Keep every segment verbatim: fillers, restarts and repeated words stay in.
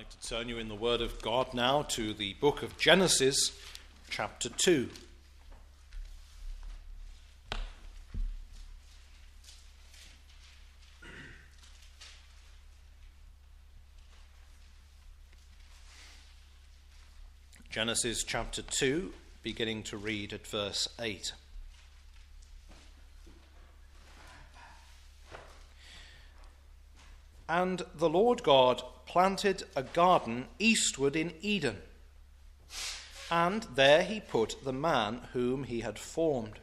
I'd like to turn you in the Word of God now to the book of Genesis, chapter two. Genesis chapter two, beginning to read at verse eight. And the Lord God planted a garden eastward in Eden, and there he put the man whom he had formed.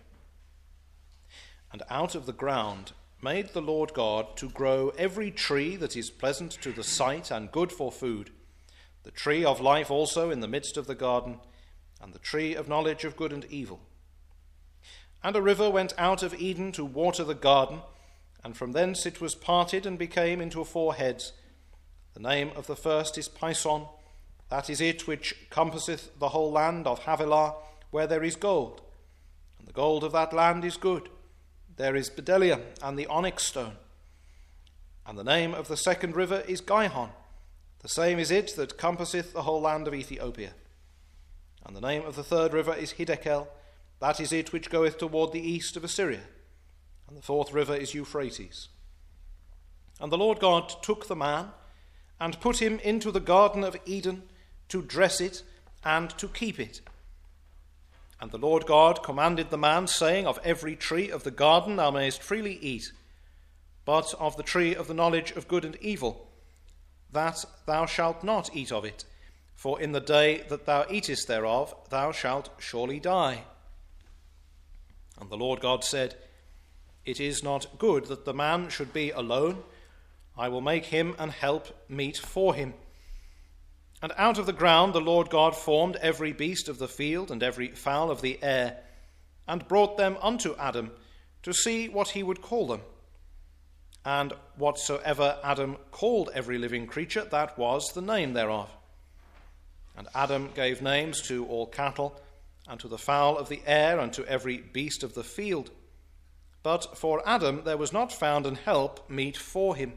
And out of the ground made the Lord God to grow every tree that is pleasant to the sight and good for food, the tree of life also in the midst of the garden, and the tree of knowledge of good and evil. And a river went out of Eden to water the garden, and from thence it was parted and became into four heads. The name of the first is Pison, that is it which compasseth the whole land of Havilah, where there is gold. And the gold of that land is good. There is bdellium and the onyx stone. And the name of the second river is Gihon, the same is it that compasseth the whole land of Ethiopia. And the name of the third river is Hiddekel, that is it which goeth toward the east of Assyria. And the fourth river is Euphrates. And the Lord God took the man and put him into the garden of Eden to dress it and to keep it. And the Lord God commanded the man, saying, Of every tree of the garden thou mayest freely eat, but of the tree of the knowledge of good and evil, that thou shalt not eat of it, for in the day that thou eatest thereof thou shalt surely die. And the Lord God said, It is not good that the man should be alone. I will make him an help meet for him. And out of the ground the Lord God formed every beast of the field and every fowl of the air, and brought them unto Adam to see what he would call them. And whatsoever Adam called every living creature, that was the name thereof. And Adam gave names to all cattle, and to the fowl of the air, and to every beast of the field. But for Adam there was not found an help meet for him.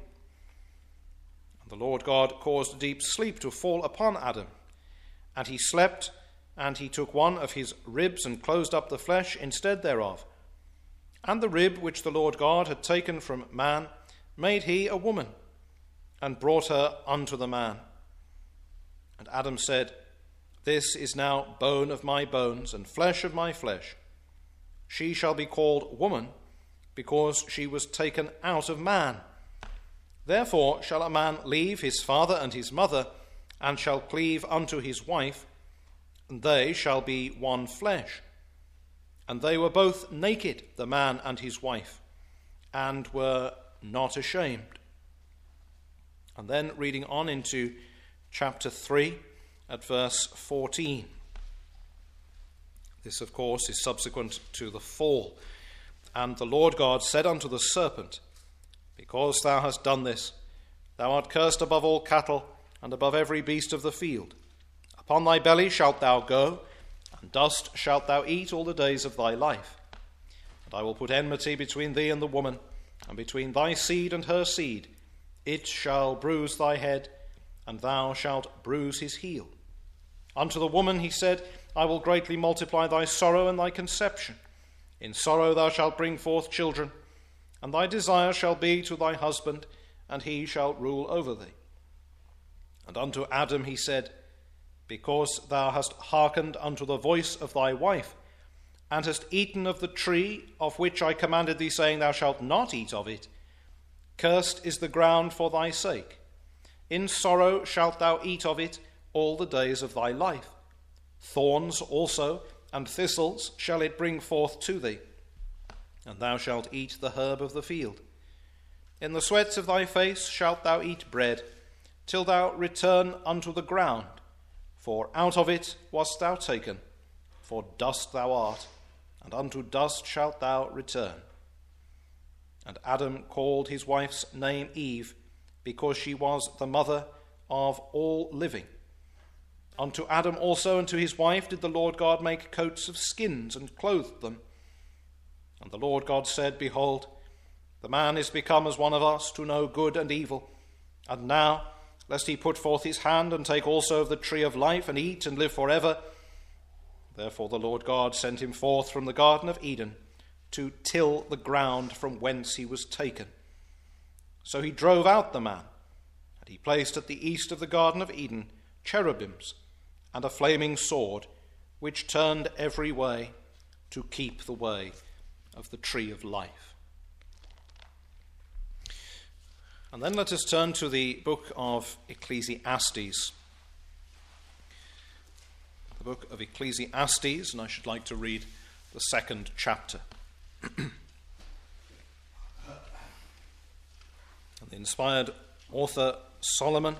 And the Lord God caused a deep sleep to fall upon Adam. And he slept, and he took one of his ribs and closed up the flesh instead thereof. And the rib which the Lord God had taken from man made he a woman, and brought her unto the man. And Adam said, This is now bone of my bones, and flesh of my flesh. She shall be called woman, because she was taken out of man. Therefore shall a man leave his father and his mother, and shall cleave unto his wife, and they shall be one flesh. And they were both naked, the man and his wife, and were not ashamed. And then reading on into chapter three at verse fourteen. This, of course, is subsequent to the fall. And the Lord God said unto the serpent, Because thou hast done this, thou art cursed above all cattle, and above every beast of the field. Upon thy belly shalt thou go, and dust shalt thou eat all the days of thy life. And I will put enmity between thee and the woman, and between thy seed and her seed. It shall bruise thy head, and thou shalt bruise his heel. Unto the woman he said, I will greatly multiply thy sorrow and thy conception. In sorrow thou shalt bring forth children, and thy desire shall be to thy husband, and he shall rule over thee. And unto Adam he said, Because thou hast hearkened unto the voice of thy wife, and hast eaten of the tree of which I commanded thee, saying, Thou shalt not eat of it, cursed is the ground for thy sake. In sorrow shalt thou eat of it all the days of thy life. Thorns also and thistles shall it bring forth to thee, and thou shalt eat the herb of the field. In the sweats of thy face shalt thou eat bread, till thou return unto the ground, for out of it wast thou taken, for dust thou art, and unto dust shalt thou return. And Adam called his wife's name Eve, because she was the mother of all living. Unto Adam also and to his wife did the Lord God make coats of skins, and clothed them. And the Lord God said, Behold, the man is become as one of us, to know good and evil. And now lest he put forth his hand and take also of the tree of life and eat and live forever. Therefore the Lord God sent him forth from the Garden of Eden to till the ground from whence he was taken. So he drove out the man, and he placed at the east of the Garden of Eden cherubims and a flaming sword, which turned every way to keep the way of the tree of life. And then let us turn to the book of Ecclesiastes. The book of Ecclesiastes, and I should like to read the second chapter. And the inspired author Solomon,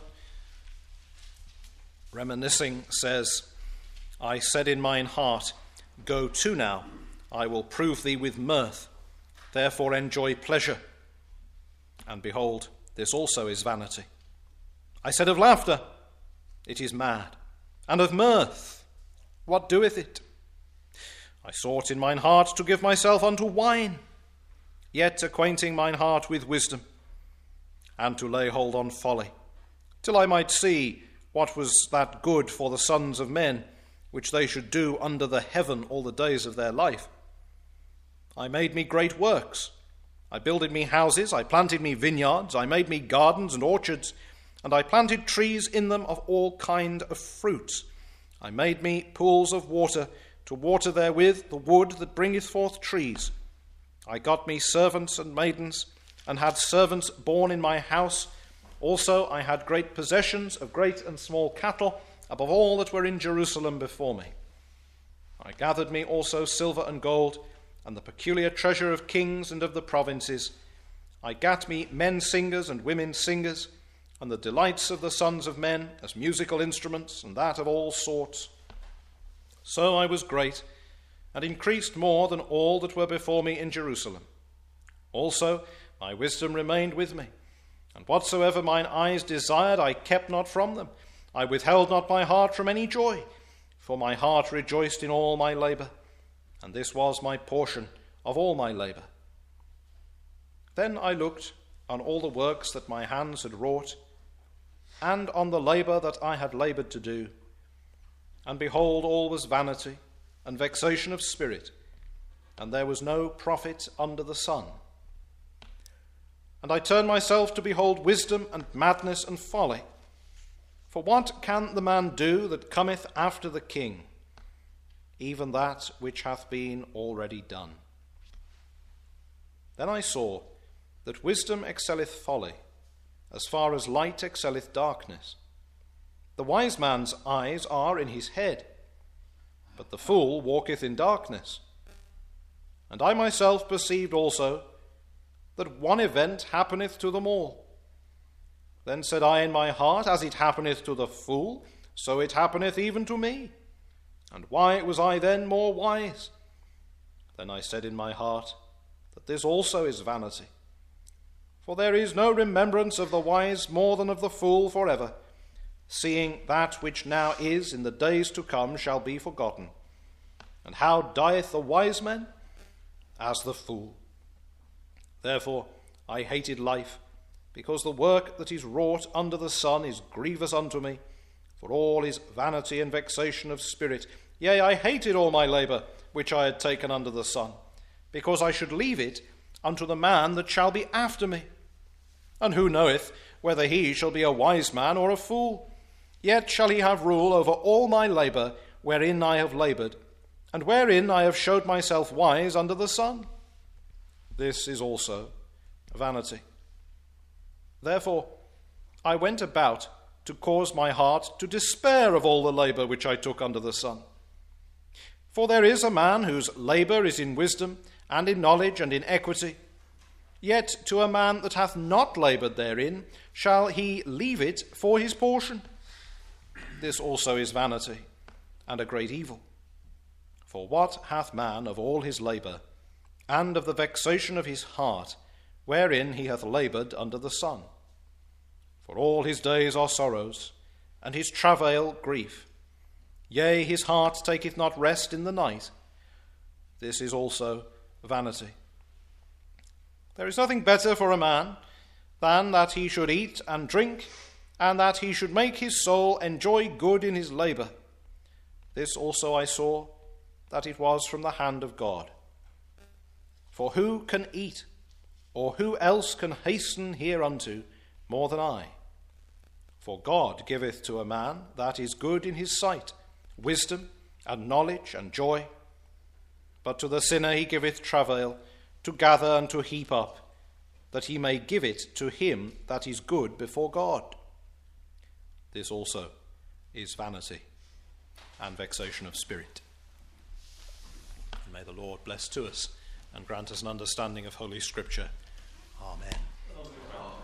reminiscing, says, I said in mine heart, go to now, I will prove thee with mirth, therefore enjoy pleasure. And behold, this also is vanity. I said of laughter, it is mad, and of mirth, what doeth it? I sought in mine heart to give myself unto wine, yet acquainting mine heart with wisdom, and to lay hold on folly, till I might see what was that good for the sons of men, which they should do under the heaven all the days of their life. I made me great works. I builded me houses, I planted me vineyards, I made me gardens and orchards, and I planted trees in them of all kind of fruits. I made me pools of water, to water therewith the wood that bringeth forth trees. I got me servants and maidens, and had servants born in my house. Also I had great possessions of great and small cattle, above all that were in Jerusalem before me. I gathered me also silver and gold, and the peculiar treasure of kings and of the provinces. I gat me men singers and women singers, and the delights of the sons of men as musical instruments, and that of all sorts. So I was great, and increased more than all that were before me in Jerusalem. Also my wisdom remained with me, and whatsoever mine eyes desired I kept not from them. I withheld not my heart from any joy, for my heart rejoiced in all my labour, and this was my portion of all my labour. Then I looked on all the works that my hands had wrought, and on the labour that I had laboured to do, and behold, all was vanity and vexation of spirit, and there was no profit under the sun. And I turned myself to behold wisdom and madness and folly. For what can the man do that cometh after the king? Even that which hath been already done. Then I saw that wisdom excelleth folly, as far as light excelleth darkness. The wise man's eyes are in his head, but the fool walketh in darkness. And I myself perceived also that one event happeneth to them all. Then said I in my heart, as it happeneth to the fool, so it happeneth even to me. And why was I then more wise? Then I said in my heart, that this also is vanity. For there is no remembrance of the wise more than of the fool forever, seeing that which now is in the days to come shall be forgotten. And how dieth the wise man? As the fool. Therefore I hated life, because the work that is wrought under the sun is grievous unto me, for all is vanity and vexation of spirit. Yea, I hated all my labour which I had taken under the sun, because I should leave it unto the man that shall be after me. And who knoweth whether he shall be a wise man or a fool? Yet shall he have rule over all my labour wherein I have laboured, and wherein I have showed myself wise under the sun. This is also vanity. Therefore I went about to cause my heart to despair of all the labour which I took under the sun. For there is a man whose labour is in wisdom, and in knowledge, and in equity. Yet to a man that hath not laboured therein shall he leave it for his portion. This also is vanity, and a great evil. For what hath man of all his labour, and of the vexation of his heart, wherein he hath laboured under the sun? For all his days are sorrows, and his travail grief. Yea, his heart taketh not rest in the night. This is also vanity. There is nothing better for a man than that he should eat and drink, and that he should make his soul enjoy good in his labour. This also I saw, that it was from the hand of God. For who can eat, or who else can hasten hereunto more than I? For God giveth to a man that is good in his sight, wisdom and knowledge and joy. But to the sinner he giveth travail, to gather and to heap up, that he may give it to him that is good before God. This also is vanity and vexation of spirit. And may the Lord bless to us and grant us an understanding of Holy Scripture. Amen. Amen.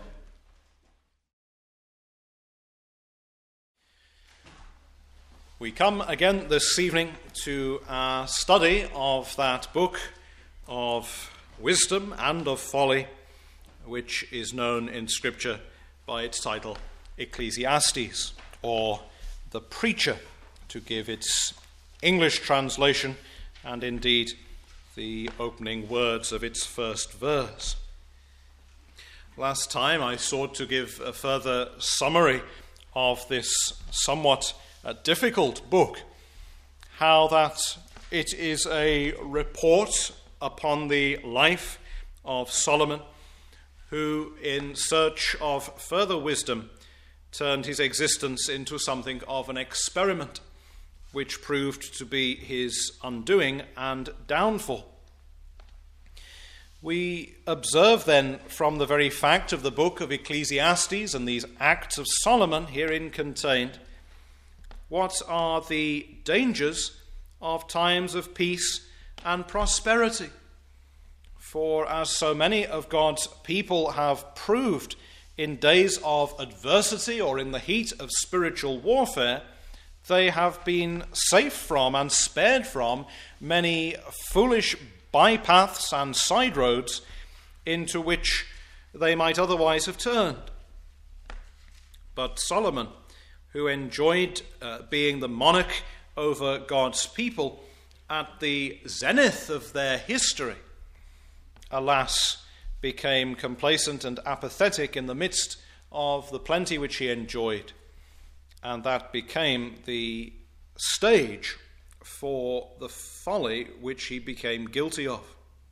We come again this evening to our study of that book of wisdom and of folly, which is known in Scripture by its title, Ecclesiastes, or the Preacher, to give its English translation and indeed the opening words of its first verse. Last time I sought to give a further summary of this somewhat uh, difficult book, how that it is a report upon the life of Solomon, who in search of further wisdom turned his existence into something of an experiment, which proved to be his undoing and downfall. We observe then from the very fact of the book of Ecclesiastes and these Acts of Solomon herein contained, what are the dangers of times of peace and prosperity. For as so many of God's people have proved in days of adversity or in the heat of spiritual warfare, they have been safe from and spared from many foolish bypaths and side roads into which they might otherwise have turned. But Solomon, who enjoyed uh, being the monarch over God's people at the zenith of their history, alas, became complacent and apathetic in the midst of the plenty which he enjoyed, and that became the stage for the folly which he became guilty of.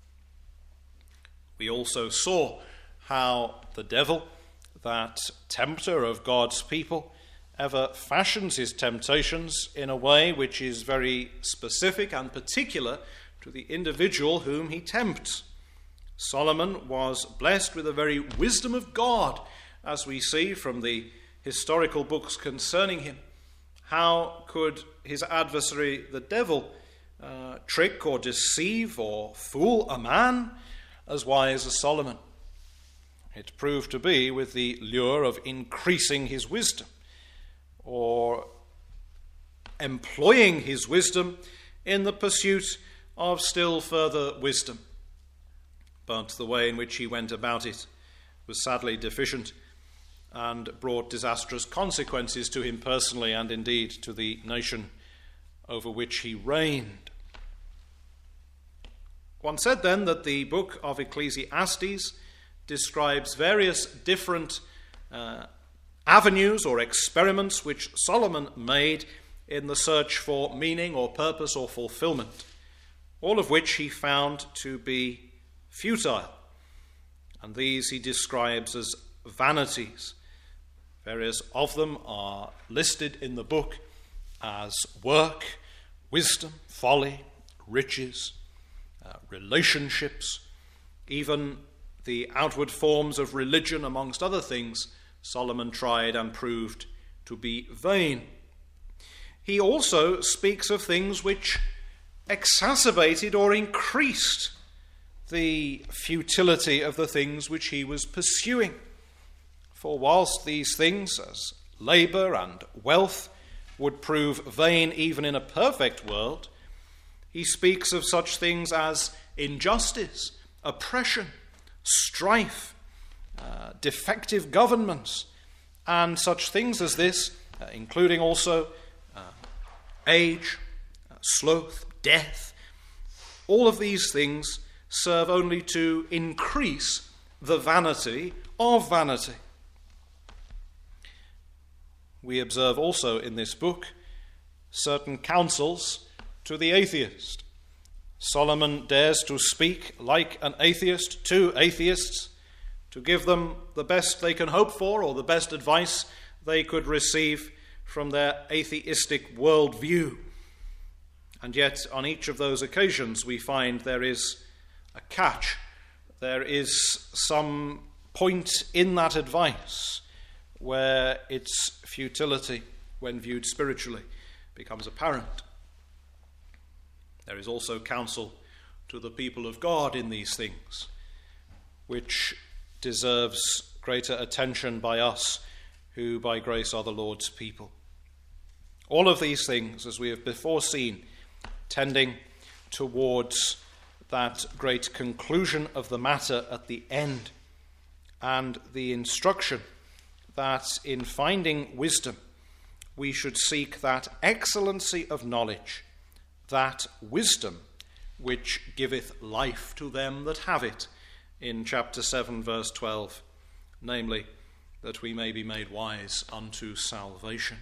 We also saw how the devil, that tempter of God's people, ever fashions his temptations in a way which is very specific and particular to the individual whom he tempts. Solomon was blessed with the very wisdom of God, as we see from the historical books concerning him. How could his adversary, the devil, uh, trick or deceive or fool a man as wise as Solomon? It proved to be with the lure of increasing his wisdom, or employing his wisdom in the pursuit of still further wisdom. But the way in which he went about it was sadly deficient and brought disastrous consequences to him personally and indeed to the nation over which he reigned. One said then that the book of Ecclesiastes describes various different uh, avenues or experiments which Solomon made in the search for meaning or purpose or fulfillment, all of which he found to be futile, and these he describes as vanities. Various of them are listed in the book as work, wisdom, folly, riches, uh, relationships, even the outward forms of religion, amongst other things, Solomon tried and proved to be vain. He also speaks of things which exacerbated or increased the futility of the things which he was pursuing. For whilst these things, as labour and wealth, would prove vain even in a perfect world, he speaks of such things as injustice, oppression, strife, uh, defective governments, and such things as this, uh, including also uh, age, uh, sloth, death. All of these things serve only to increase the vanity of vanity. we observe also in this book certain counsels to the atheist. Solomon dares to speak like an atheist to atheists, to give them the best they can hope for or the best advice they could receive from their atheistic worldview. And yet, on each of those occasions, we find there is a catch. There is some point in that advice where its futility, when viewed spiritually, becomes apparent. There is also counsel to the people of God in these things, which deserves greater attention by us, who by grace are the Lord's people. All of these things, as we have before seen, tending towards that great conclusion of the matter at the end, and the instruction that in finding wisdom we should seek that excellency of knowledge, that wisdom which giveth life to them that have it, in chapter seven, verse twelve, namely, that we may be made wise unto salvation.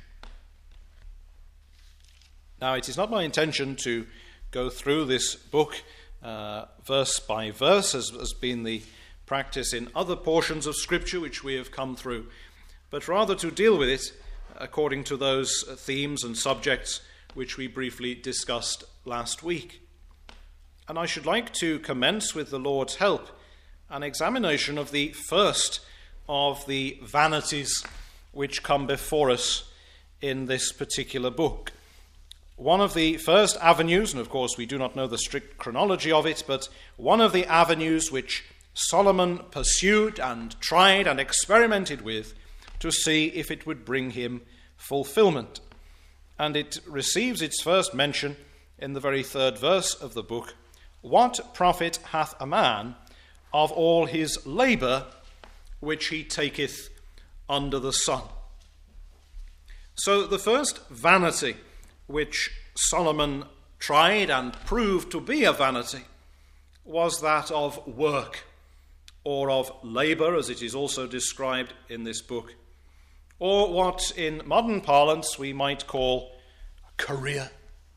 Now, it is not my intention to go through this book uh, verse by verse, as has been the practice in other portions of Scripture which we have come through, but rather to deal with it according to those themes and subjects which we briefly discussed last week. And I should like to commence, with the Lord's help, an examination of the first of the vanities which come before us in this particular book. One of the first avenues, and of course we do not know the strict chronology of it, but one of the avenues which Solomon pursued and tried and experimented with to see if it would bring him fulfillment. And it receives its first mention in the very third verse of the book. What profit hath a man of all his labour which he taketh under the sun? So the first vanity which Solomon tried and proved to be a vanity was that of work, or of labour, as it is also described in this book, or what in modern parlance we might call a career.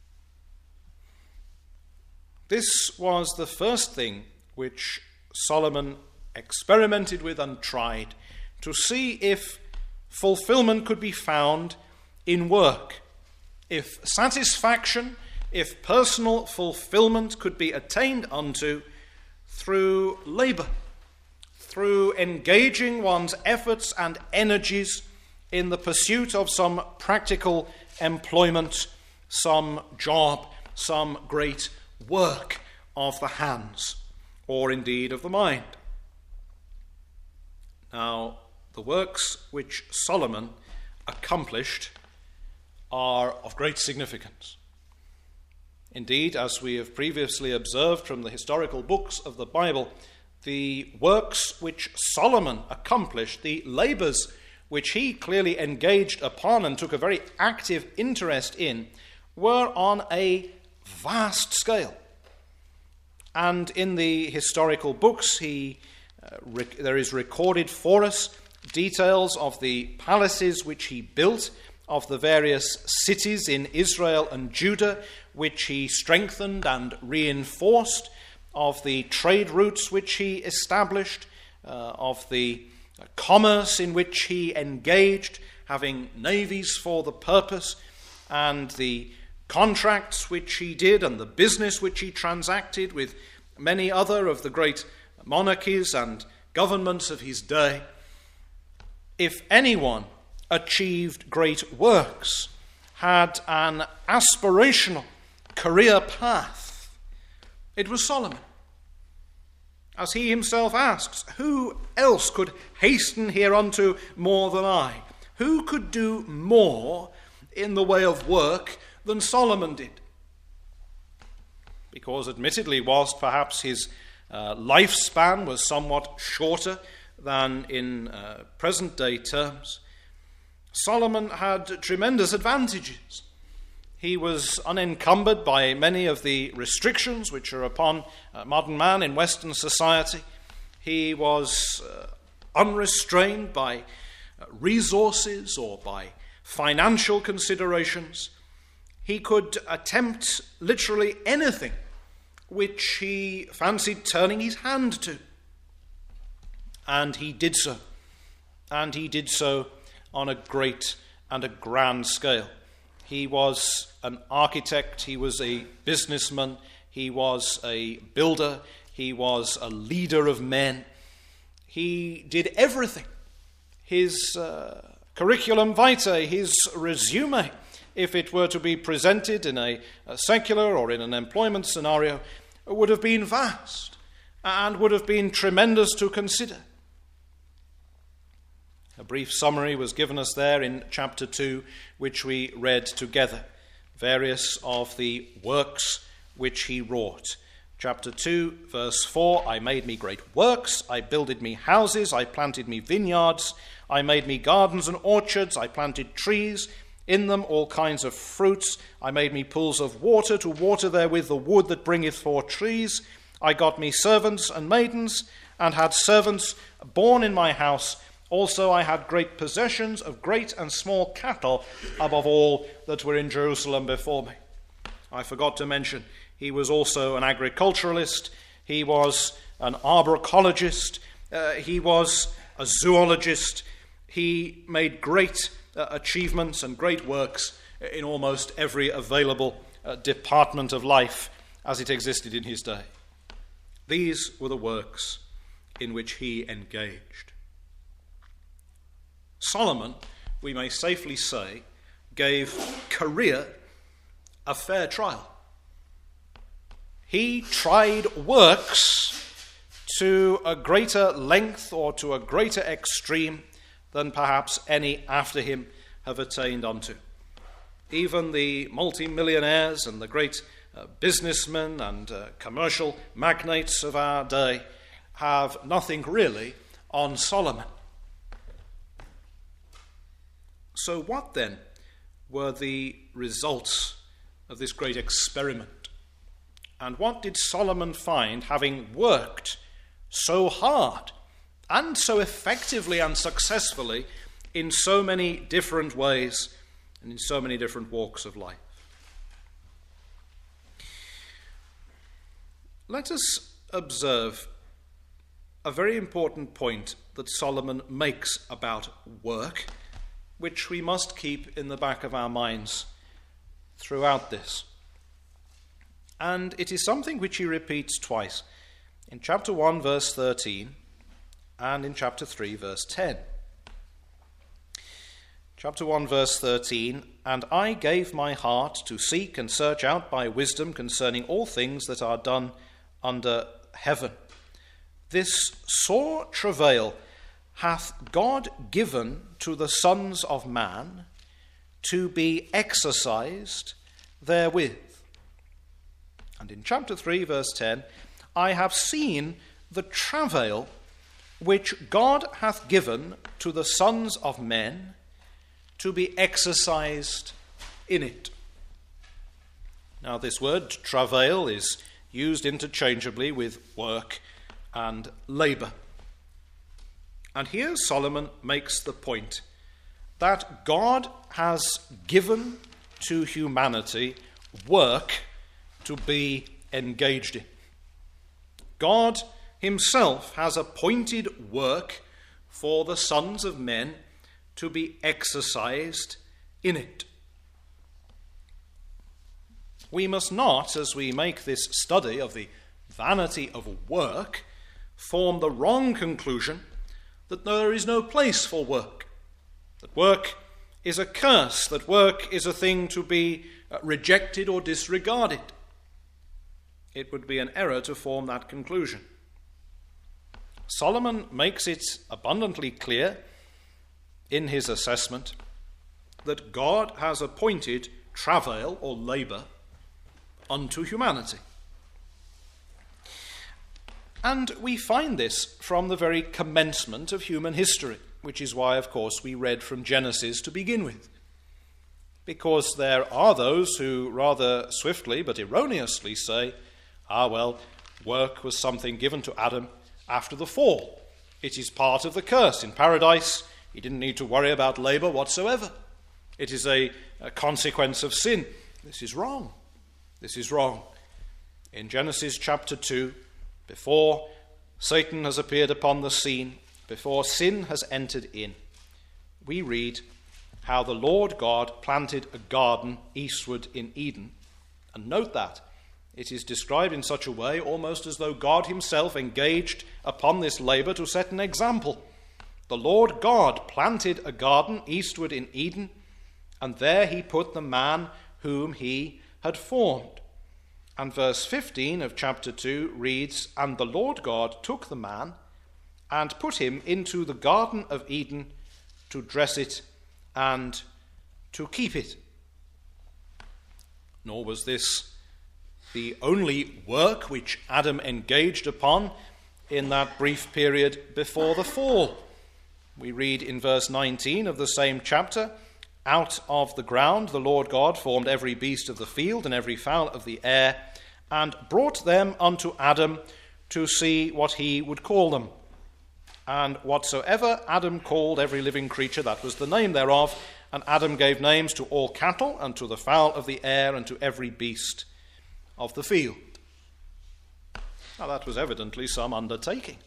This was the first thing which Solomon experimented with and tried to see if fulfillment could be found in work, if satisfaction, if personal fulfillment could be attained unto through labour, through engaging one's efforts and energies in the pursuit of some practical employment, some job, some great work of the hands, or indeed of the mind. Now, the works which Solomon accomplished are of great significance. Indeed, as we have previously observed from the historical books of the Bible, the works which Solomon accomplished, the labours which he clearly engaged upon and took a very active interest in, were on a vast scale. And in the historical books, he uh, rec- there is recorded for us details of the palaces which he built, of the various cities in Israel and Judah which he strengthened and reinforced, of the trade routes which he established, uh, of the commerce in which he engaged, having navies for the purpose, and the contracts which he did and the business which he transacted with many other of the great monarchies and governments of his day. If anyone achieved great works, had an aspirational career path, it was Solomon. As he himself asks, who else could hasten hereunto more than I? Who could do more in the way of work than Solomon did? Because admittedly, whilst perhaps his uh, lifespan was somewhat shorter than in uh, present day terms, Solomon had tremendous advantages. He was unencumbered by many of the restrictions which are upon uh, modern man in Western society. He was uh, unrestrained by uh, resources or by financial considerations. He could attempt literally anything which he fancied turning his hand to. And he did so. And he did so on a great and a grand scale. He was an architect, he was a businessman, he was a builder, he was a leader of men. He did everything. His uh, curriculum vitae, his resume, if it were to be presented in a, a secular or in an employment scenario, would have been vast and would have been tremendous to consider. A brief summary was given us there in chapter two, which we read together. Various of the works which he wrought. Chapter two, verse four, I made me great works, I builded me houses, I planted me vineyards, I made me gardens and orchards, I planted trees, in them all kinds of fruits. I made me pools of water to water therewith the wood that bringeth forth trees. I got me servants and maidens, and had servants born in my house. Also I had great possessions of great and small cattle, above all that were in Jerusalem before me. I forgot to mention, he was also an agriculturalist. He was an arboricologist. Uh, he was a zoologist. He made great Uh, achievements and great works in almost every available uh, department of life as it existed in his day. These were the works in which he engaged. Solomon, we may safely say, gave career a fair trial. He tried works to a greater length or to a greater extreme than perhaps any after him have attained unto. Even the multi-millionaires and the great uh, businessmen and uh, commercial magnates of our day have nothing really on Solomon. So what then were the results of this great experiment? And what did Solomon find, having worked so hard and so effectively and successfully in so many different ways and in so many different walks of life? Let us observe a very important point that Solomon makes about work, which we must keep in the back of our minds throughout this. And it is something which he repeats twice, in chapter one, verse thirteen, and in chapter three, verse ten. Chapter one, verse thirteen, and I gave my heart to seek and search out by wisdom concerning all things that are done under heaven. This sore travail hath God given to the sons of man to be exercised therewith. And in chapter three, verse ten, I have seen the travail which God hath given to the sons of men to be exercised in it. Now, this word travail is used interchangeably with work and labour. And here Solomon makes the point that God has given to humanity work to be engaged in. God himself has appointed work for the sons of men to be exercised in it. We must not, as we make this study of the vanity of work, form the wrong conclusion that there is no place for work, that work is a curse, that work is a thing to be rejected or disregarded. It would be an error to form that conclusion. Solomon makes it abundantly clear in his assessment that God has appointed travail or labour unto humanity. And we find this from the very commencement of human history, which is why, of course, we read from Genesis to begin with. Because there are those who rather swiftly but erroneously say, ah, well, work was something given to Adam after the fall. It is part of the curse. In paradise, he didn't need to worry about labour whatsoever. It is a, a consequence of sin. This is wrong. This is wrong. In Genesis chapter two, before Satan has appeared upon the scene, before sin has entered in, we read how the Lord God planted a garden eastward in Eden. And note that it is described in such a way almost as though God himself engaged upon this labor to set an example. The Lord God planted a garden eastward in Eden, and there he put the man whom he had formed. And verse fifteen of chapter two reads, "And the Lord God took the man and put him into the Garden of Eden to dress it and to keep it." Nor was this the only work which Adam engaged upon in that brief period before the fall. We read in verse nineteen of the same chapter, "Out of the ground the Lord God formed every beast of the field and every fowl of the air, and brought them unto Adam to see what he would call them. And whatsoever Adam called every living creature, that was the name thereof. And Adam gave names to all cattle, and to the fowl of the air, and to every beast of the field." Now that was evidently some undertaking.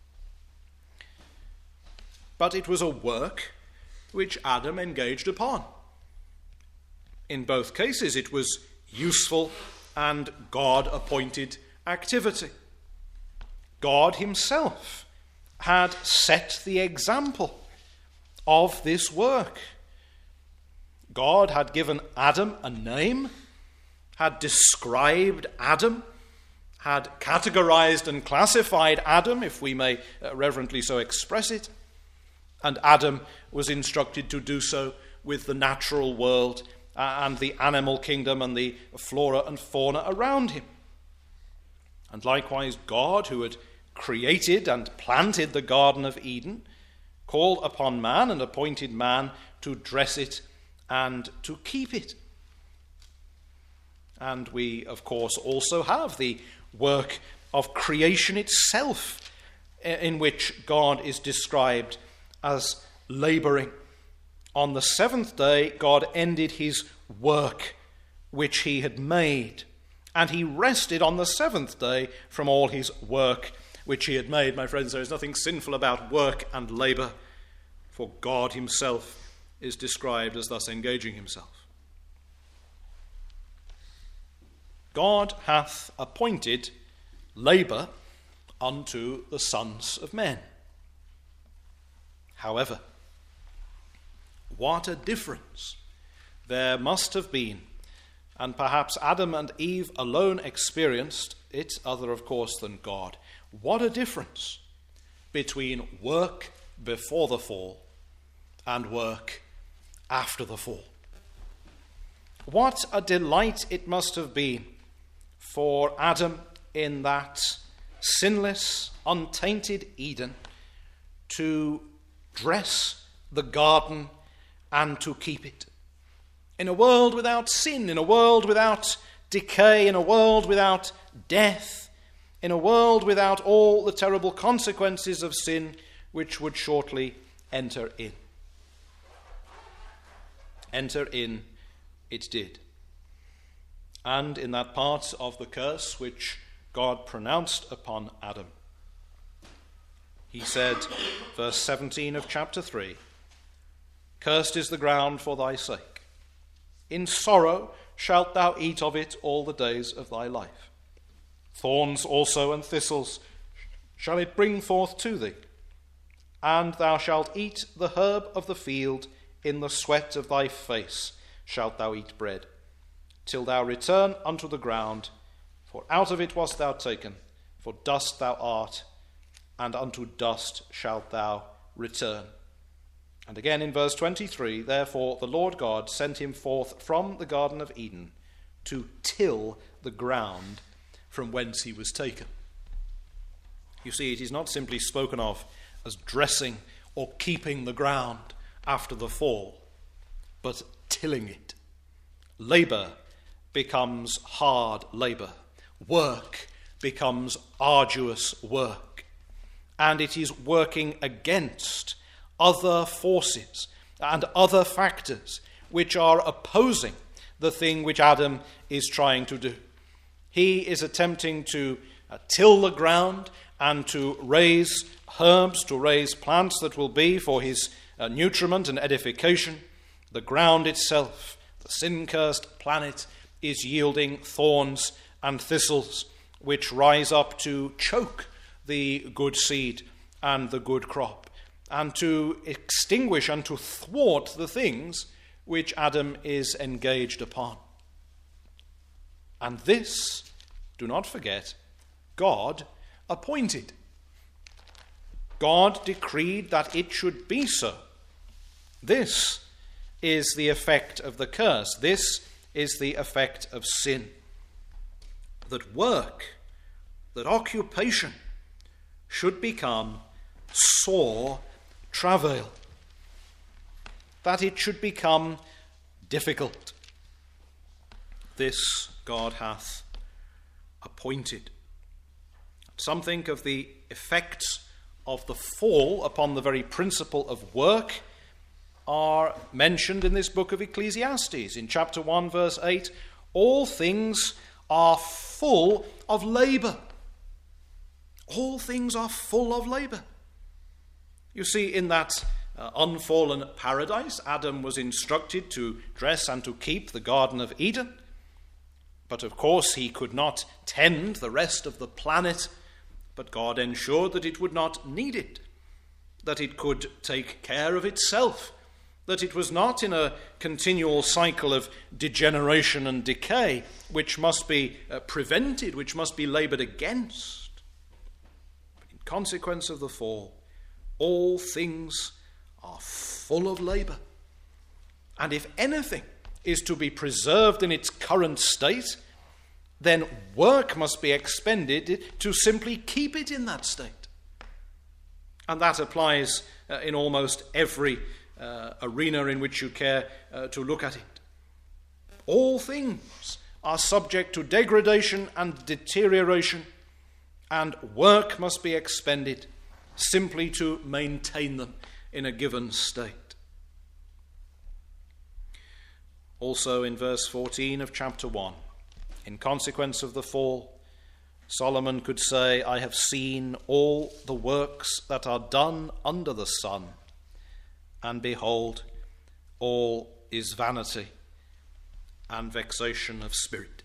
But it was a work which Adam engaged upon. In both cases it was useful and God-appointed activity. God himself had set the example of this work. God had given Adam a name, had described Adam, had categorized and classified Adam, if we may uh, reverently so express it, and Adam was instructed to do so with the natural world uh, and the animal kingdom and the flora and fauna around him. And likewise God, who had created and planted the Garden of Eden, called upon man and appointed man to dress it and to keep it. And we, of course, also have the work of creation itself, in which God is described as laboring. On the seventh day, God ended his work which he had made, and he rested on the seventh day from all his work which he had made. My friends, there is nothing sinful about work and labor, for God himself is described as thus engaging himself. God hath appointed labour unto the sons of men. However, what a difference there must have been, and perhaps Adam and Eve alone experienced it, other of course than God. What a difference between work before the fall and work after the fall. What a delight it must have been for Adam in that sinless, untainted Eden to dress the garden and to keep it. In a world without sin, in a world without decay, in a world without death, in a world without all the terrible consequences of sin which would shortly enter in. Enter in it did. And in that part of the curse which God pronounced upon Adam, he said, verse seventeen of chapter three, "Cursed is the ground for thy sake. In sorrow shalt thou eat of it all the days of thy life. Thorns also and thistles shall it bring forth to thee. And thou shalt eat the herb of the field, in the sweat of thy face shalt thou eat bread, till thou return unto the ground, for out of it wast thou taken, for dust thou art, and unto dust shalt thou return." And again in verse twenty-three, "Therefore the Lord God sent him forth from the Garden of Eden to till the ground from whence he was taken." You see, it is not simply spoken of as dressing or keeping the ground after the fall, but tilling it. Labour becomes hard labour. Work becomes arduous work. And it is working against other forces and other factors which are opposing the thing which Adam is trying to do. He is attempting to uh, till the ground and to raise herbs, to raise plants that will be for his uh, nutriment and edification. The ground itself, the sin-cursed planet, is yielding thorns and thistles which rise up to choke the good seed and the good crop, and to extinguish and to thwart the things which Adam is engaged upon. And this, do not forget, God appointed. God decreed that it should be so. This is the effect of the curse. This is the effect of sin. That work, that occupation should become sore travail. That it should become difficult. This God hath appointed. Some think of the effects of the fall upon the very principle of work are mentioned in this book of Ecclesiastes. In chapter one, verse eight, all things are full of labour. All things are full of labour. You see, in that uh, unfallen paradise, Adam was instructed to dress and to keep the Garden of Eden. But of course he could not tend the rest of the planet, but God ensured that it would not need it, that it could take care of itself, that it was not in a continual cycle of degeneration and decay, which must be uh, prevented, which must be laboured against. But in consequence of the fall, all things are full of labour. And if anything is to be preserved in its current state, then work must be expended to simply keep it in that state. And that applies uh, in almost every uh, arena in which you care uh, to look at it. All things are subject to degradation and deterioration, and work must be expended simply to maintain them in a given state. Also in verse fourteen of chapter one, in consequence of the fall, Solomon could say, I have seen all the works that are done under the sun, and behold, all is vanity and vexation of spirit.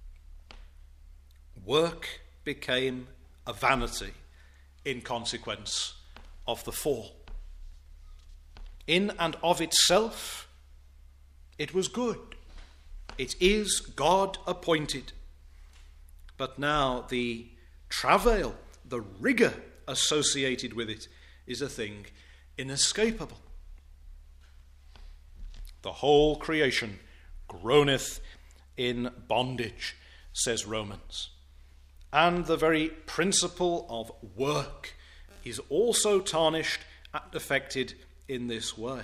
Work became a vanity in consequence of the fall. In and of itself, it was good. It is God appointed. But now the travail, the rigour associated with it is a thing inescapable. The whole creation groaneth in bondage, says Romans. And the very principle of work is also tarnished and affected in this way.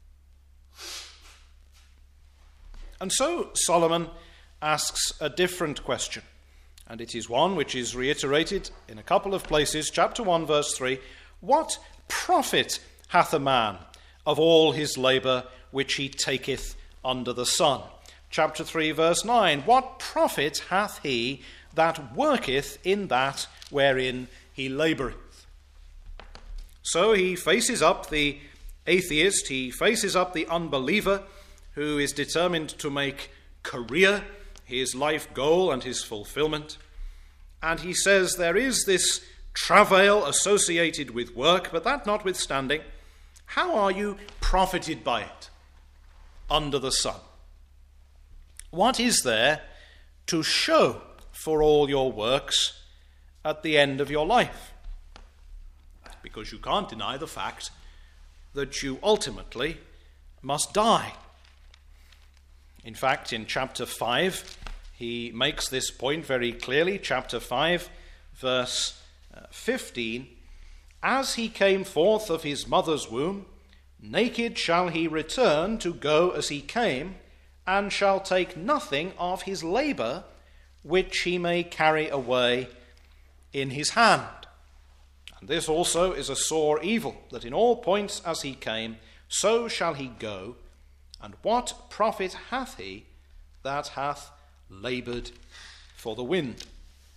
And so Solomon asks a different question, and it is one which is reiterated in a couple of places. Chapter one, verse three, what profit hath a man of all his labour which he taketh under the sun? Chapter three, verse nine, what profit hath he that worketh in that wherein he laboureth? So he faces up the atheist, he faces up the unbeliever, who is determined to make career his life goal and his fulfillment. And he says there is this travail associated with work, but that notwithstanding, how are you profited by it under the sun? What is there to show for all your works at the end of your life? Because you can't deny the fact that you ultimately must die. In fact, in chapter five, he makes this point very clearly. Chapter five, verse fifteen, as he came forth of his mother's womb, naked shall he return to go as he came, and shall take nothing of his labour, which he may carry away in his hand. And this also is a sore evil, that in all points as he came, so shall he go, And what profit hath he that hath laboured for the wind?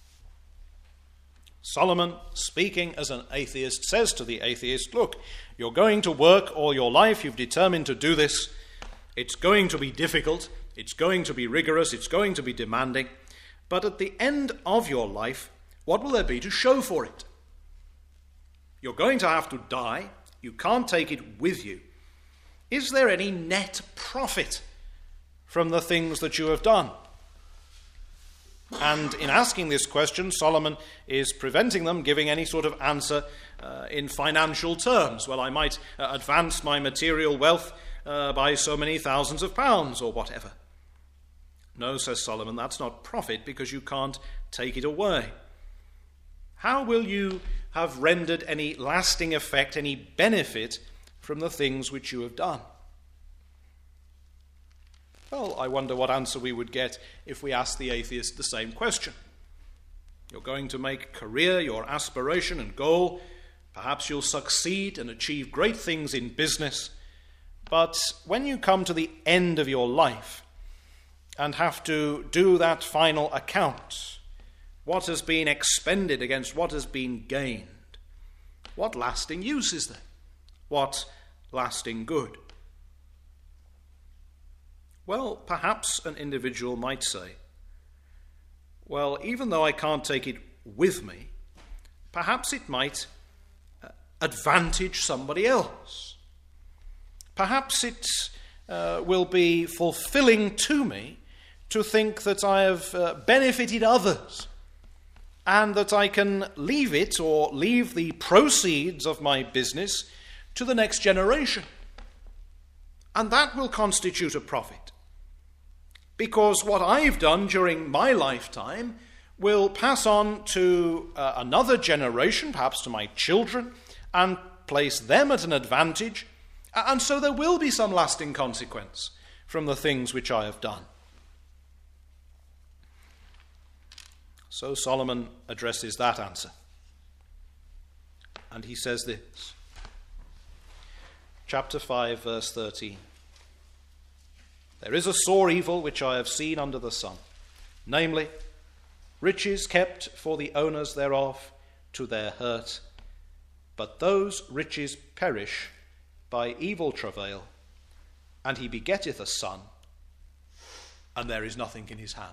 Solomon, speaking as an atheist, says to the atheist, look, you're going to work all your life, you've determined to do this. It's going to be difficult, it's going to be rigorous, it's going to be demanding. But at the end of your life, what will there be to show for it? You're going to have to die. You can't take it with you. Is there any net profit from the things that you have done? And in asking this question, Solomon is preventing them giving any sort of answer uh, in financial terms. Well, I might uh, advance my material wealth uh, by so many thousands of pounds or whatever. No, says Solomon, that's not profit because you can't take it away. How will you have rendered any lasting effect, any benefit from the things which you have done? Well, I wonder what answer we would get if we asked the atheist the same question. You're going to make career your aspiration and goal. Perhaps you'll succeed and achieve great things in business. But when you come to the end of your life and have to do that final account, what has been expended against what has been gained, what lasting use is there? What lasting good? Well, perhaps an individual might say, well, even though I can't take it with me, perhaps it might advantage somebody else. Perhaps it uh, will be fulfilling to me to think that I have uh, benefited others and that I can leave it or leave the proceeds of my business to the next generation. And that will constitute a profit. Because what I've done during my lifetime will pass on to uh, another generation, perhaps to my children, and place them at an advantage. And so there will be some lasting consequence from the things which I have done. So Solomon addresses that answer. And he says this. Chapter five, verse thirteen. There is a sore evil which I have seen under the sun, namely, riches kept for the owners thereof to their hurt, but those riches perish by evil travail, and he begetteth a son, and there is nothing in his hand.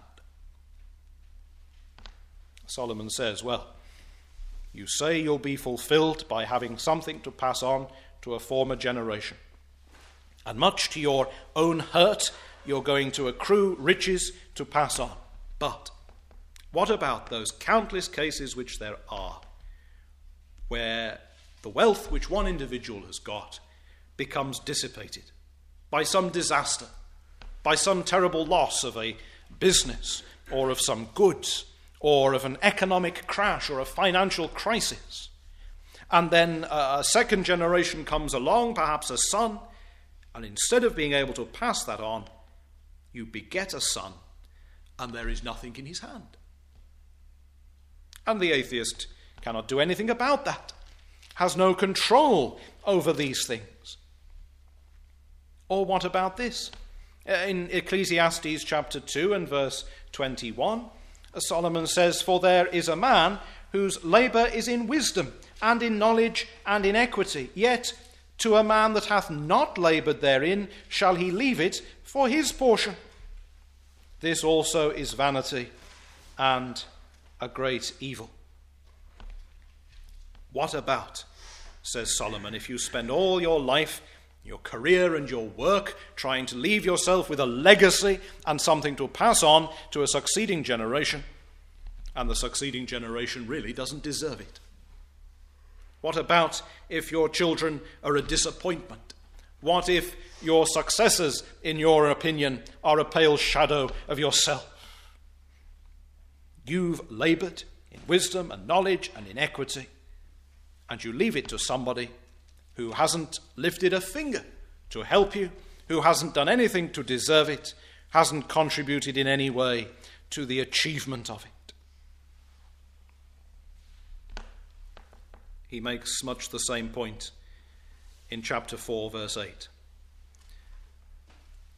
Solomon says, well, you say you'll be fulfilled by having something to pass on to a former generation. And much to your own hurt, you're going to accrue riches to pass on. But what about those countless cases which there are, where the wealth which one individual has got becomes dissipated by some disaster, by some terrible loss of a business or of some goods or of an economic crash or a financial crisis? And then a second generation comes along, perhaps a son, and instead of being able to pass that on, you beget a son, and there is nothing in his hand. And the atheist cannot do anything about that, has no control over these things. Or what about this? In Ecclesiastes chapter two and verse twenty-one, Solomon says, for there is a man whose labour is in wisdom, and in knowledge, and in equity, yet to a man that hath not laboured therein shall he leave it for his portion. This also is vanity and a great evil. What about, says Solomon, if you spend all your life, your career and your work, trying to leave yourself with a legacy and something to pass on to a succeeding generation, and the succeeding generation really doesn't deserve it? What about if your children are a disappointment? What if your successors, in your opinion, are a pale shadow of yourself? You've laboured in wisdom and knowledge and in equity, and you leave it to somebody who hasn't lifted a finger to help you, who hasn't done anything to deserve it, hasn't contributed in any way to the achievement of it. He makes much the same point in chapter four, verse eight.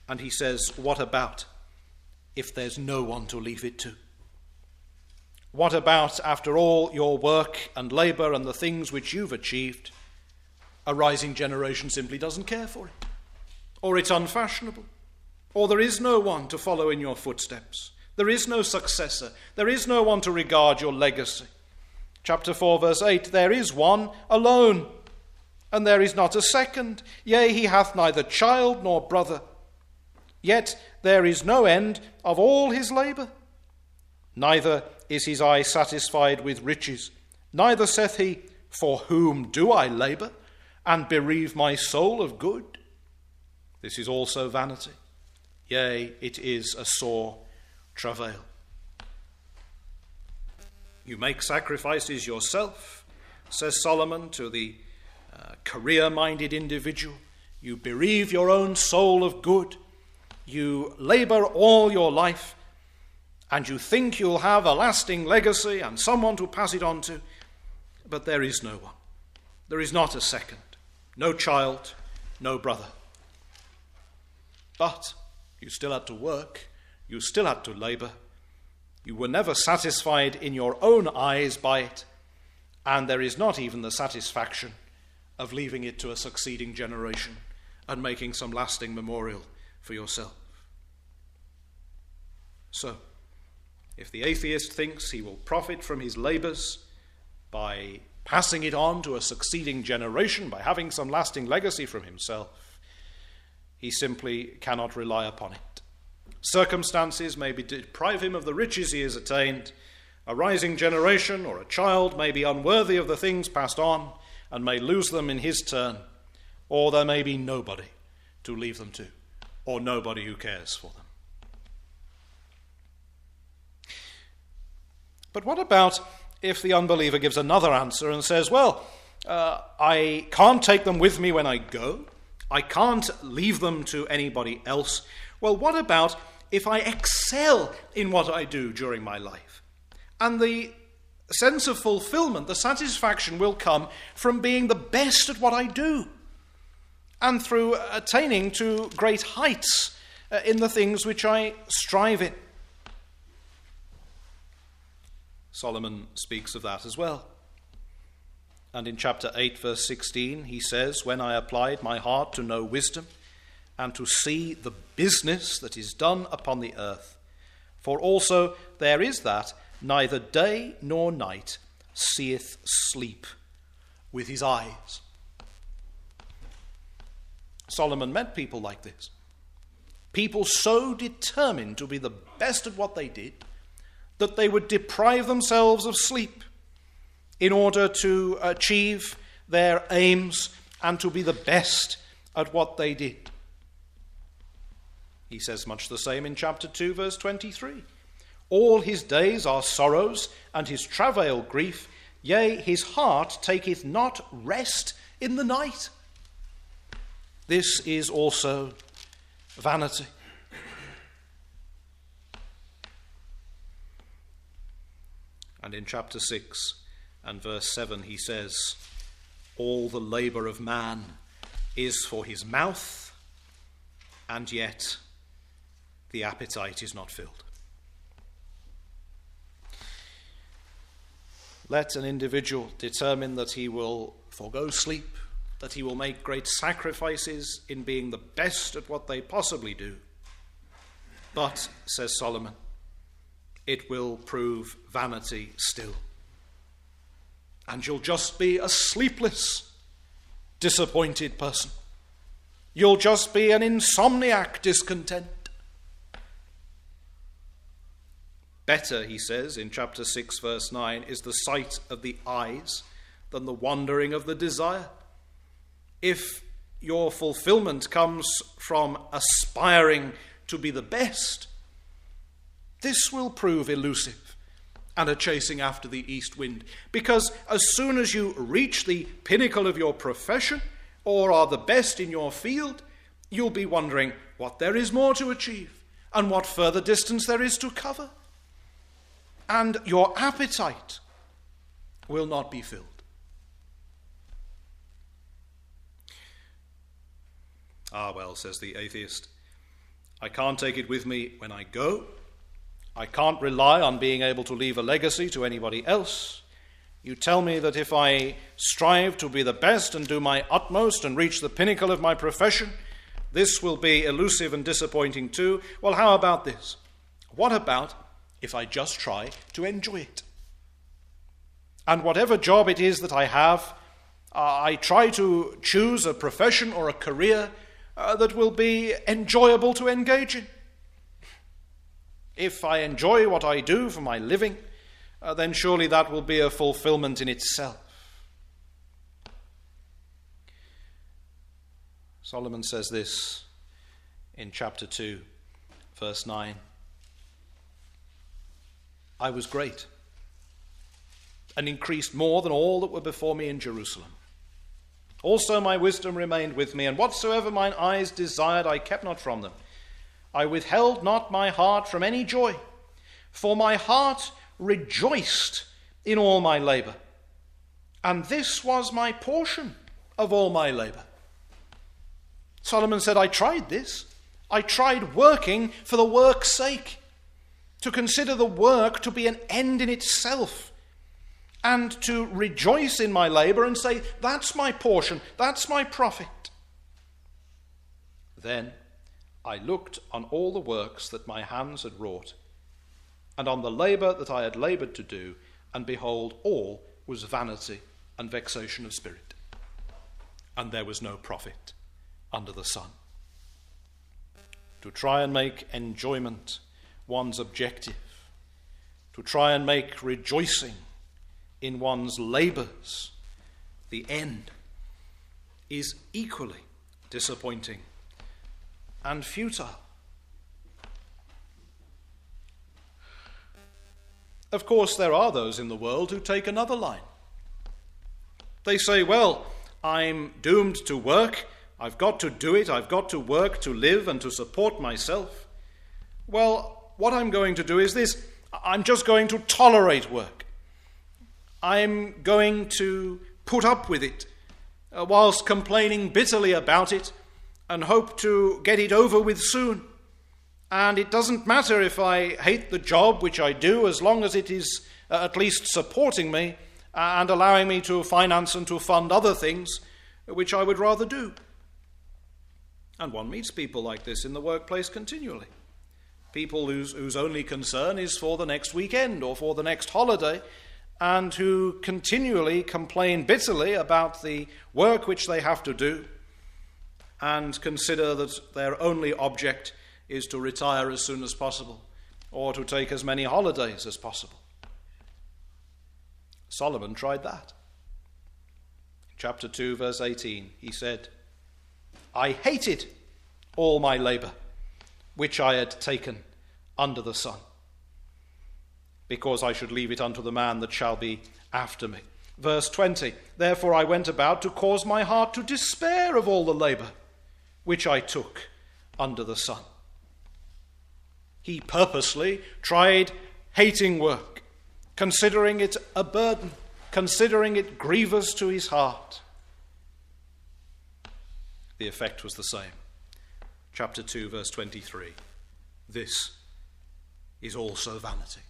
And he says, what about if there's no one to leave it to? What about, after all your work and labour and the things which you've achieved, a rising generation simply doesn't care for it? Or it's unfashionable? Or there is no one to follow in your footsteps? There is no successor. There is no one to regard your legacy. Chapter four, verse eight, there is one alone, and there is not a second. Yea, he hath neither child nor brother. Yet there is no end of all his labour. Neither is his eye satisfied with riches. Neither saith he, for whom do I labour, and bereave my soul of good? This is also vanity. Yea, it is a sore travail. You make sacrifices yourself, says Solomon to the uh, career-minded individual. You bereave your own soul of good. You labour all your life, and you think you'll have a lasting legacy and someone to pass it on to, but there is no one. There is not a second. No child, no brother. But you still had to work. You still had to labour. You were never satisfied in your own eyes by it, and there is not even the satisfaction of leaving it to a succeeding generation and making some lasting memorial for yourself. So, if the atheist thinks he will profit from his labours by passing it on to a succeeding generation, by having some lasting legacy from himself, he simply cannot rely upon it. Circumstances may deprive him of the riches he has attained. A rising generation or a child may be unworthy of the things passed on and may lose them in his turn, or there may be nobody to leave them to, or nobody who cares for them. But what about if the unbeliever gives another answer and says, well, uh, I can't take them with me when I go. I can't leave them to anybody else. Well, what about if I excel in what I do during my life? And the sense of fulfillment, the satisfaction will come from being the best at what I do and through attaining to great heights uh, in the things which I strive in. Solomon speaks of that as well. And in chapter eight, verse sixteen, he says, when I applied my heart to know wisdom and to see the business that is done upon the earth, for also there is that neither day nor night seeth sleep with his eyes. Solomon met people like this. People so determined to be the best at what they did that they would deprive themselves of sleep in order to achieve their aims and to be the best at what they did. He says much the same in chapter two, verse twenty-three. All his days are sorrows, and his travail grief, yea, his heart taketh not rest in the night. This is also vanity. And in chapter six and verse seven he says, all the labour of man is for his mouth, and yet the appetite is not filled. Let an individual determine that he will forego sleep, that he will make great sacrifices in being the best at what they possibly do. But, says Solomon, it will prove vanity still. And you'll just be a sleepless, disappointed person. You'll just be an insomniac discontent. Better, he says in chapter six, verse nine, is the sight of the eyes than the wandering of the desire. If your fulfillment comes from aspiring to be the best, this will prove elusive and a chasing after the east wind, because as soon as you reach the pinnacle of your profession or are the best in your field, you'll be wondering what there is more to achieve and what further distance there is to cover. And your appetite will not be filled. Ah, well, says the atheist, I can't take it with me when I go. I can't rely on being able to leave a legacy to anybody else. You tell me that if I strive to be the best and do my utmost and reach the pinnacle of my profession, this will be elusive and disappointing too. Well, how about this? What about if I just try to enjoy it? And whatever job it is that I have, uh, I try to choose a profession or a career uh, that will be enjoyable to engage in. If I enjoy what I do for my living, uh, then surely that will be a fulfillment in itself. Solomon says this in chapter two, verse nine. I was great and increased more than all that were before me in Jerusalem. Also my wisdom remained with me, and whatsoever mine eyes desired I kept not from them. I withheld not my heart from any joy, for my heart rejoiced in all my labor, and this was my portion of all my labor. Solomon said, I tried this. I tried working for the work's sake, to consider the work to be an end in itself, and to rejoice in my labor and say, that's my portion, that's my profit. Then I looked on all the works that my hands had wrought, and on the labor that I had labored to do, and behold, all was vanity and vexation of spirit, and there was no profit under the sun. To try and make enjoyment one's objective, to try and make rejoicing in one's labors the end, is equally disappointing and futile. Of course, there are those in the world who take another line. They say, well, I'm doomed to work. I've got to do it. I've got to work to live and to support myself. Well, what I'm going to do is this. I'm just going to tolerate work. I'm going to put up with it uh, whilst complaining bitterly about it and hope to get it over with soon. And it doesn't matter if I hate the job which I do, as long as it is uh, at least supporting me and allowing me to finance and to fund other things which I would rather do. And one meets people like this in the workplace continually. People whose, whose only concern is for the next weekend or for the next holiday, and who continually complain bitterly about the work which they have to do and consider that their only object is to retire as soon as possible or to take as many holidays as possible. Solomon tried that. Chapter two, verse eighteen, he said, I hated all my labor, which I had taken under the sun, because I should leave it unto the man that shall be after me. Verse twenty, therefore I went about to cause my heart to despair of all the labor which I took under the sun. He purposely tried hating work, considering it a burden, considering it grievous to his heart. The effect was the same. Chapter two, verse twenty-three. This is also vanity.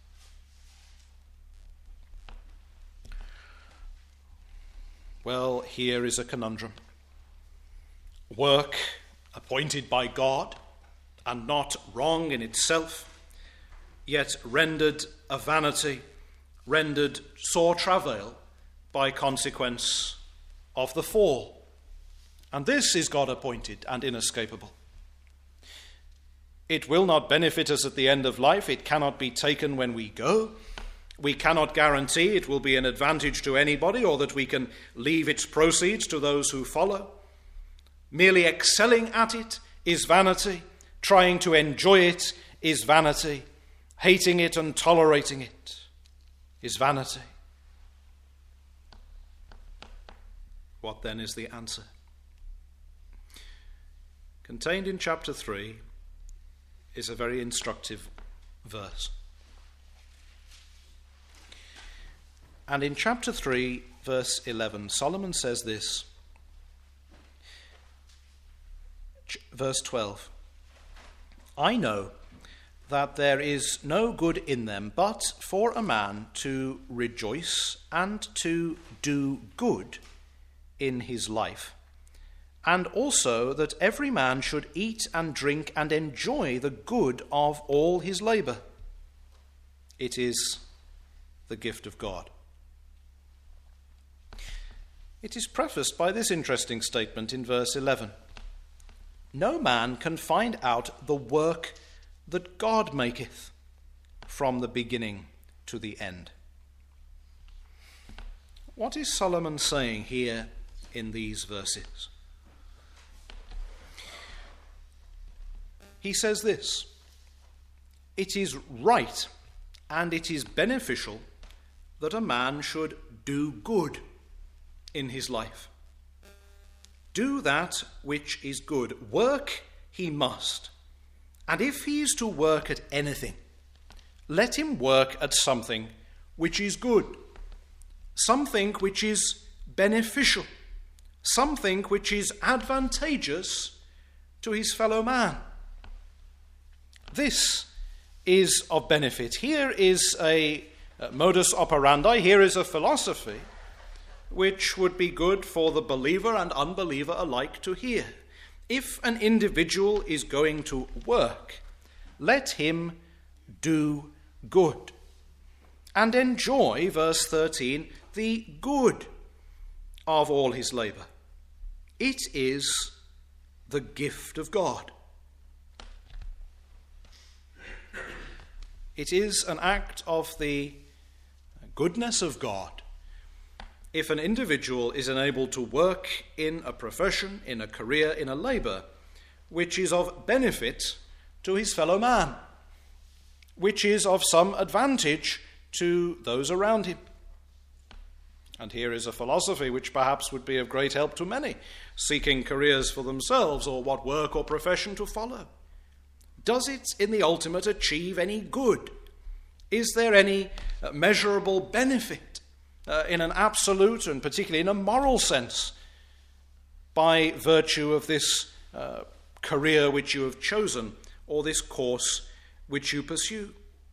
Well, here is a conundrum. Work appointed by God and not wrong in itself, yet rendered a vanity, rendered sore travail by consequence of the fall. And this is God appointed and inescapable. It will not benefit us at the end of life. It cannot be taken when we go. We cannot guarantee it will be an advantage to anybody or that we can leave its proceeds to those who follow. Merely excelling at it is vanity. Trying to enjoy it is vanity. Hating it and tolerating it is vanity. What then is the answer? Contained in chapter three is a very instructive verse. And in chapter three, verse eleven, Solomon says this. Verse twelve, I know that there is no good in them but for a man to rejoice and to do good in his life, and also that every man should eat and drink and enjoy the good of all his labour. It is the gift of God. It is prefaced by this interesting statement in verse eleven. No man can find out the work that God maketh from the beginning to the end. What is Solomon saying here in these verses? He says this: it is right and it is beneficial that a man should do good in his life. Do that which is good. Work he must. And if he is to work at anything, let him work at something which is good, something which is beneficial, something which is advantageous to his fellow man. This is of benefit. Here is a modus operandi, here is a philosophy which would be good for the believer and unbeliever alike to hear. If an individual is going to work, let him do good and enjoy, verse thirteen, the good of all his labour. It is the gift of God. It is an act of the goodness of God if an individual is enabled to work in a profession, in a career, in a labour, which is of benefit to his fellow man, which is of some advantage to those around him. And here is a philosophy which perhaps would be of great help to many, seeking careers for themselves or what work or profession to follow. Does it, in the ultimate, achieve any good? Is there any measurable benefit Uh, in an absolute and particularly in a moral sense by virtue of this uh, career which you have chosen or this course which you pursue?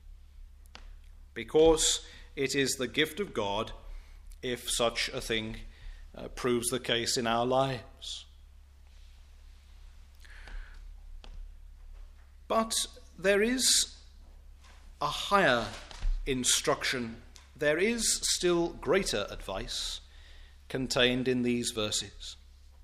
Because it is the gift of God if such a thing uh, proves the case in our lives. But there is a higher instruction. There is still greater advice contained in these verses.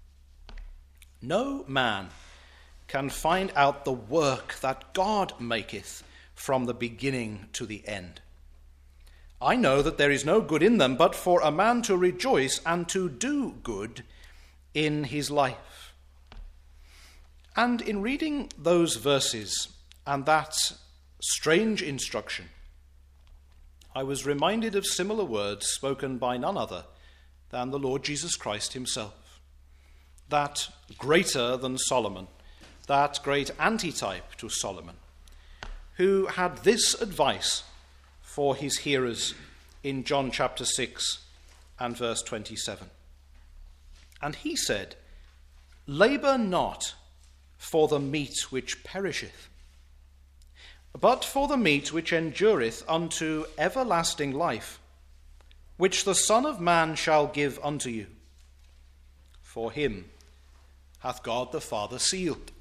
No man can find out the work that God maketh from the beginning to the end. I know that there is no good in them, but for a man to rejoice and to do good in his life. And in reading those verses and that strange instruction, I was reminded of similar words spoken by none other than the Lord Jesus Christ himself. That greater than Solomon, that great antitype to Solomon, who had this advice for his hearers in John chapter six and verse twenty-seven. And he said, "Labour not for the meat which perisheth, but for the meat which endureth unto everlasting life, which the Son of Man shall give unto you. For him hath God the Father sealed."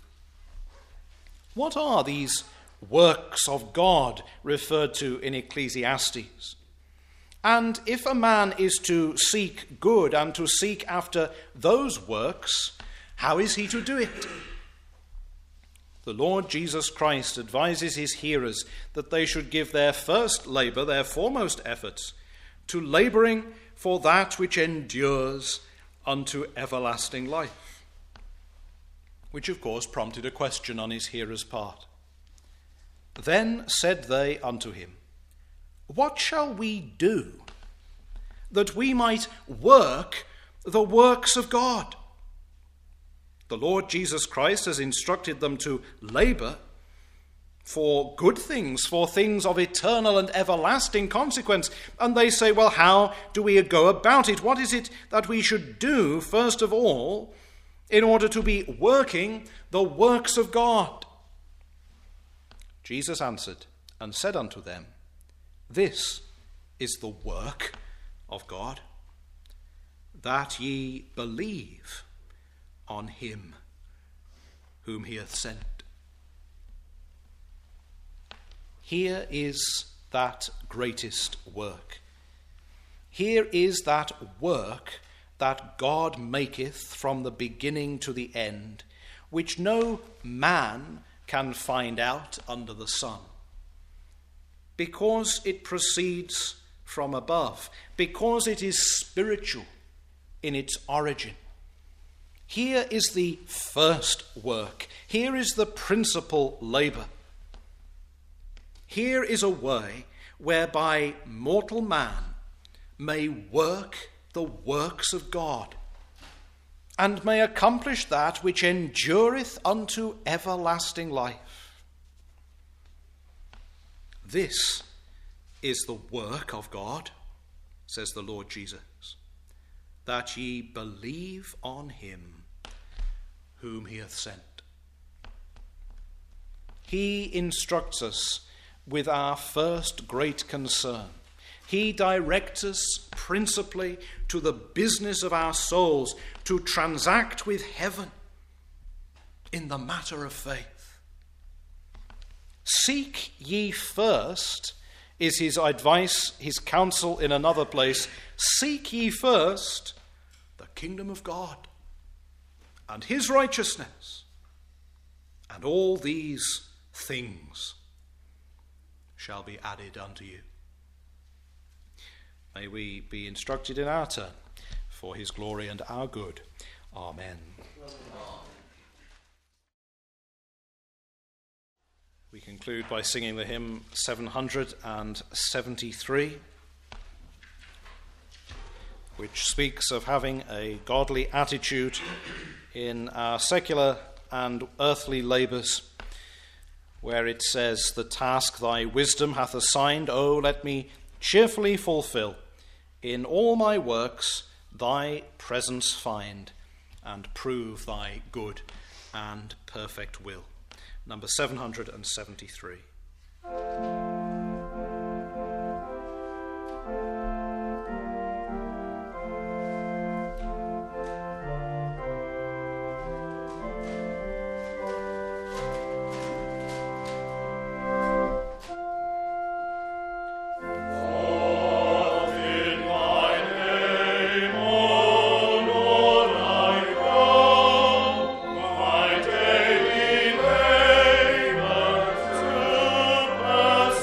What are these works of God referred to in Ecclesiastes? And if a man is to seek good and to seek after those works, how is he to do it? The Lord Jesus Christ advises his hearers that they should give their first labour, their foremost efforts, to labouring for that which endures unto everlasting life. Which, of course, prompted a question on his hearers' part. Then said they unto him, "What shall we do that we might work the works of God?" The Lord Jesus Christ has instructed them to labour for good things, for things of eternal and everlasting consequence. And they say, well, how do we go about it? What is it that we should do, first of all, in order to be working the works of God? Jesus answered and said unto them, This is the work of God, that ye believe on him whom he hath sent. Here is that greatest work. Here is that work that God maketh from the beginning to the end, which no man can find out under the sun, because it proceeds from above, because it is spiritual in its origin. Here is the first work. Here is the principal labour. Here is a way whereby mortal man may work the works of God, and may accomplish that which endureth unto everlasting life. This is the work of God, says the Lord Jesus, that ye believe on him whom he hath sent. He instructs us with our first great concern. He directs us principally to the business of our souls, to transact with heaven in the matter of faith. Seek ye first, is his advice, his counsel in another place. Seek ye first the kingdom of God and his righteousness, and all these things shall be added unto you. May we be instructed in our turn for his glory and our good. Amen. We conclude by singing the hymn seven hundred seventy-three, which speaks of having a godly attitude in our secular and earthly labours, where it says, The task thy wisdom hath assigned, O let me cheerfully fulfill. In all my works thy presence find, and prove thy good and perfect will. Number seven hundred seventy-three. Us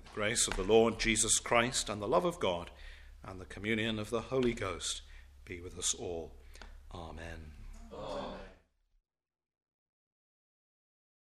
The grace of the Lord Jesus Christ and the love of God and the communion of the Holy Ghost be with us all. Amen. Amen.